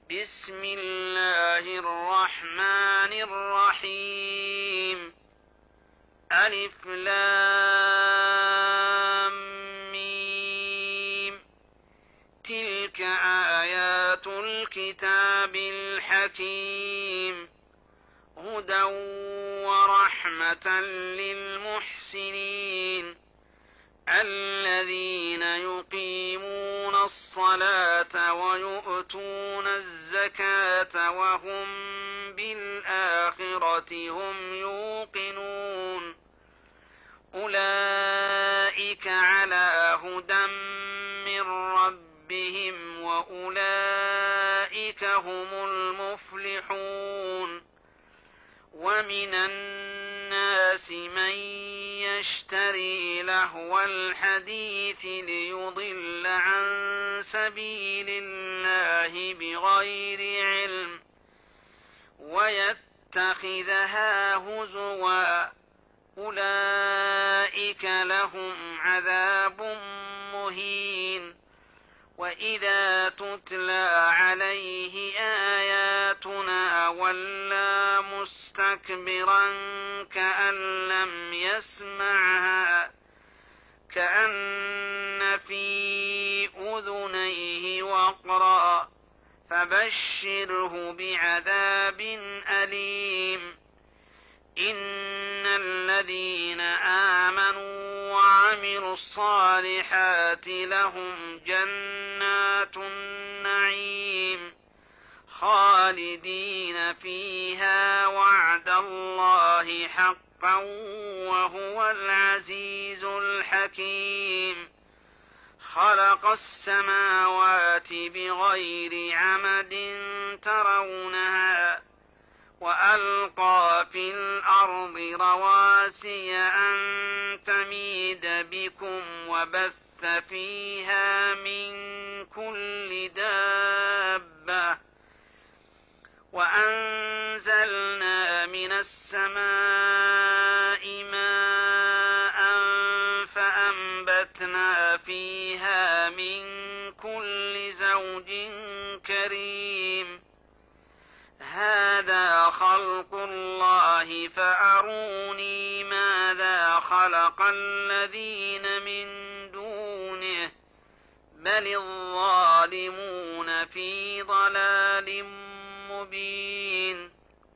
بسم الله الرحمن الرحيم. ألف لام ميم. تلك آيات الكتاب الحكيم، هدى ورحمة للمحسنين الذين يقيمون الصلاة ويؤتون الزكاة وهم بالآخرة هم يوقنون. أولئك على هدى من ربهم وأولئك هم المفلحون. ومن الناس من يشتري لهو الحديث ليضل عن سبيل الله بغير علم ويتخذها هزوا، أولئك لهم عذاب مهين. وإذا تتلى عليه آياتنا ولى مستكبرا كأن لم يسمعها، كأن في أذنيه وقرا، فبشره بعذاب أليم. إن الذين آمنوا وعملوا الصالحات لهم جنات النعيم خالدين فيها، وعد الله حقا وهو العزيز الحكيم. خلق السماوات بغير عمد ترونها وألقى في الأرض رواسي أن تميد بكم وبث فيها من كل دابة، وأنزلنا من السماء ماء فأنبتنا فيها من كل زوج كريم. هذا خلق الله فأروني ماذا خلق الذين من دونه، بل الظالمون في ضلال مبين.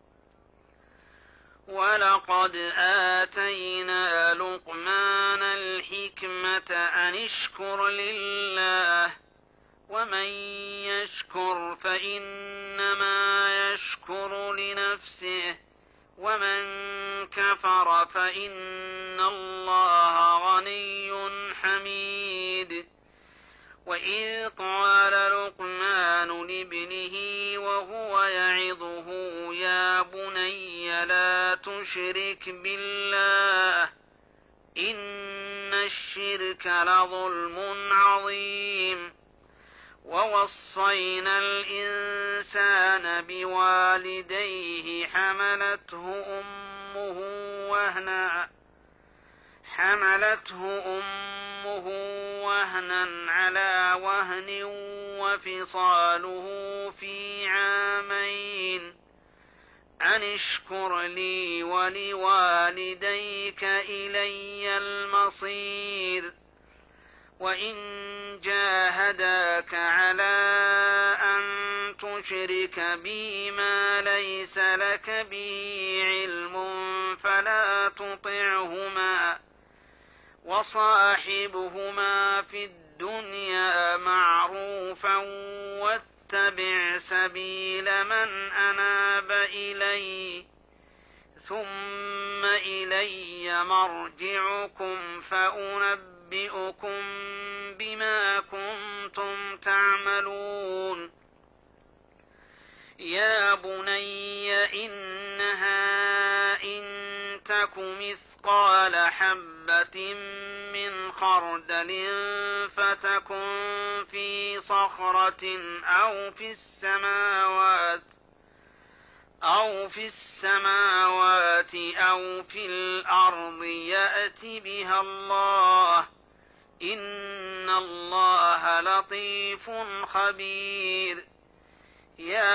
ولقد آتينا لقمان الحكمة أن اشكر لله، ومن يشكر فإنما يشكر لنفسه، ومن كفر فإن الله غني حميد. وإذ قال لقمان لابنه وهو يعظه يا بني لا تشرك بالله إن الشرك لظلم عظيم. ووصينا الإنسان بوالديه حملته أمه وهنا على وهن وفصاله في عامين أن اشكر لي ولوالديك إلي المصير. وإن جاهداك على أن تشرك بي ما ليس لك به علم فلا تطعهما، وصاحبهما في الدنيا معروفا واتبع سبيل من أناب إلي، ثم إلي مرجعكم فأنبئكم بما كنتم تعملون. يا بني إنها إن تك مثقال حبة من خردل فتكن في صخرة أو في السماوات أو في الأرض يأت بها الله، إن الله لطيف خبير. يا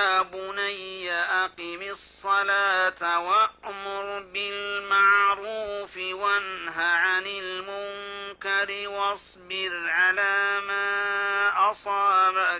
وأقم الصلاة وأمر بالمعروف وانه عن المنكر واصبر على ما أصابك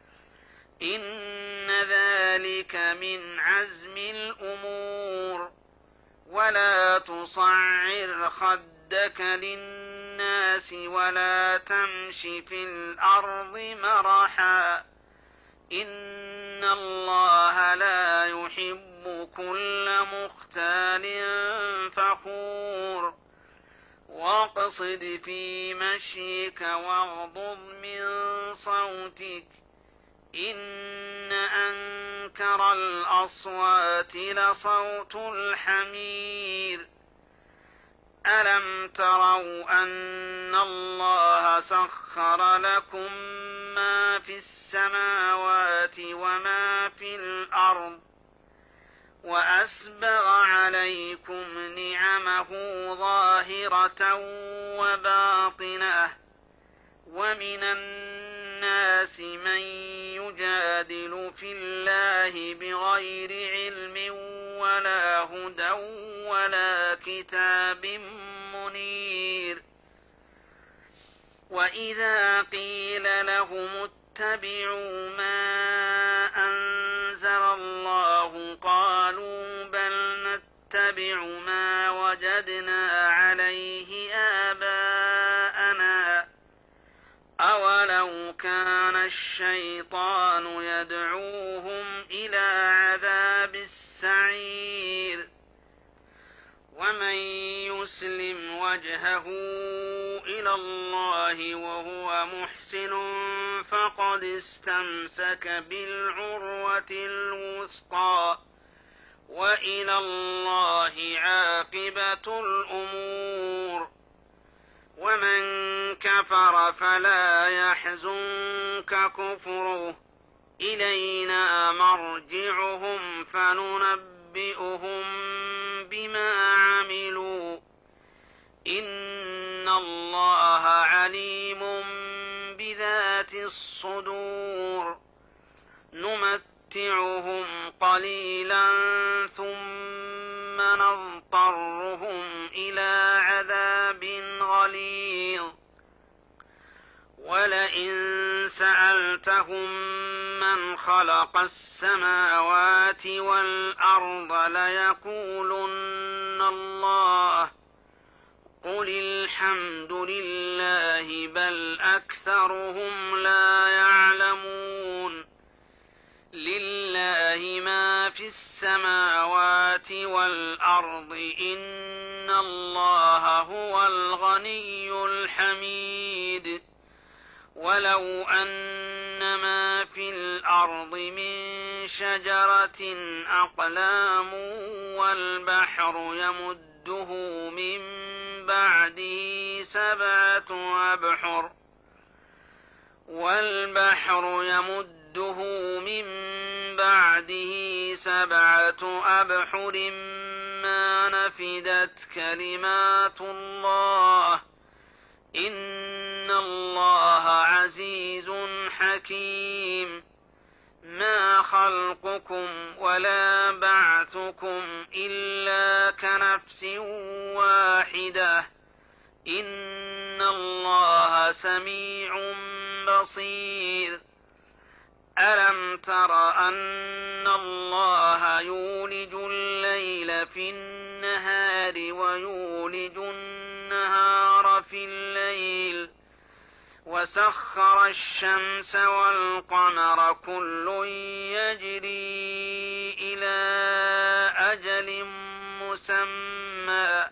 إن ذلك من عزم الأمور ولا تصعر خدك للناس ولا تمش في الأرض مرحا إن الله لا يحب كل مختال فخور واقصد في مشيك واغضض من صوتك إن أنكر الأصوات لصوت الحمير ألم تروا أن الله سخر لكم ما في السماوات وما في الأرض وأسبغ عليكم نعمه ظاهرة وباطنة ومن الناس من يجادل في الله بغير علم ولا هدى ولا كتاب منير وإذا قيل لهم اتبعوا ما أنزل الله قالوا بل نتبع ما وجدنا عليه آباءنا أولو كان الشيطان يدعوهم إلى عذاب السعير ومن يسلم وجهه إلى الله وهو محسن فقد استمسك بالعروة الوثقى وإلى الله عاقبة الأمور ومن كفر فلا يحزنك كفره إلينا مرجعهم فننبئهم بما عملوا إن الله عليم بذات الصدور نمتعهم قليلا ثم نضطرهم إلى عذاب غليظ ولئن سألتهم من خلق السماوات والأرض ليقولن الله قل الحمد لله بل أكثرهم لا يعلمون لله ما في السماوات والأرض إن الله هو الغني الحميد ولو أن ما في الأرض من شجرة أقلام والبحر يمده من بعده 7 أبحر ما نفدت كلمات الله إن الله عزيز حكيم ما خلقكم ولا بعثكم إلا كنفس واحدة إن الله سميع بصير ألم تر أن الله يولج الليل في النهار ويولج النهار في الليل وسخر الشمس والقمر كل يجري إلى أجل مسمى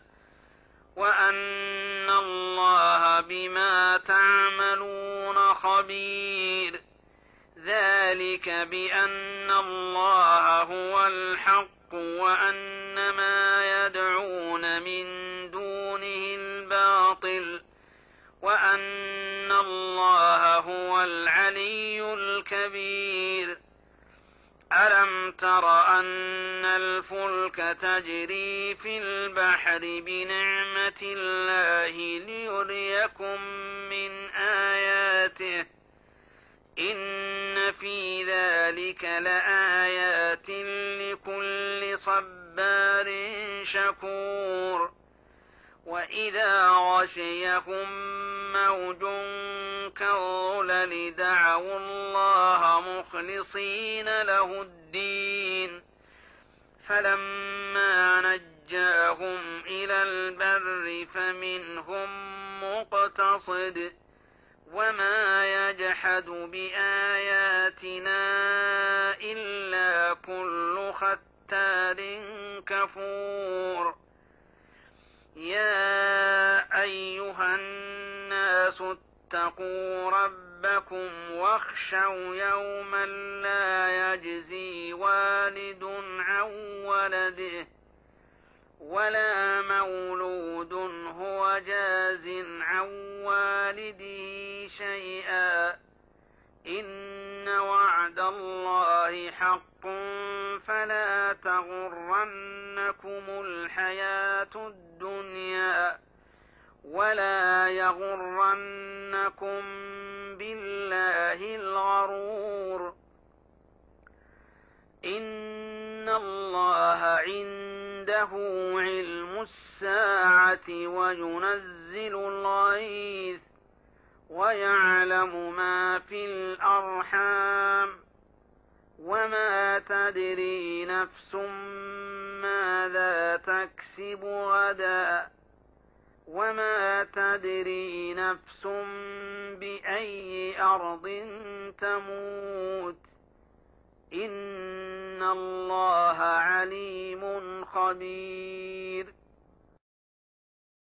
وأن الله بما تعملون خبير ذلك بأن الله هو الحق وأن ما يدعون من دونه الباطل وأن الله هو العلي الكبير ألم تر أن الفلك تجري في البحر بنعمة الله ليريكم من آياته إن في ذلك لآيات لكل صبار شكور وإذا غشيهم موج كالظلل دعوا الله مخلصين له الدين فلما نجاهم إلى البر فمنهم مقتصد وما يجحد بآياتنا إلا كل ختار كفور يا أيها الناس اتقوا ربكم واخشوا يوما لا يجزي والد عن ولده ولا مولود هو جاز عن والده شيئا إن وعد الله حق فلا تغرنكم الحياة الدنيا ولا يغرنكم بالله الغرور إن الله عنده علم الساعة وينزل الغيث ويعلم ما في الأرحام وما تدري نفس ماذا تكسب غدا وما تدري نفس بأي أرض تموت إن الله عليم خبير